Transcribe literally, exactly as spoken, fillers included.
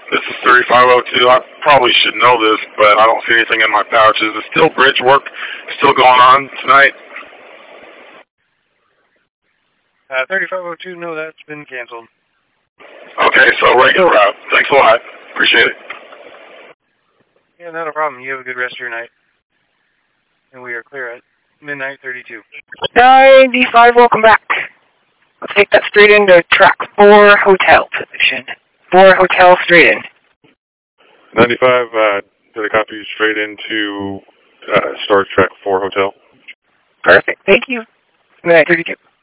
This is thirty-five oh two. I probably should know this, but I don't see anything in my pouches. Is still bridge work still going on tonight? Uh, thirty-five oh two, no, that's been canceled. Okay, so regular route. Thanks a lot. Appreciate it. Yeah, not a problem. You have a good rest of your night. And we are clear at midnight thirty-two. ninety-five, welcome back. Let's take that straight into track four hotel position. Four hotel straight in. ninety-five, uh, did I copy you straight into uh, Star Trek four hotel? Perfect, thank you. midnight thirty-two.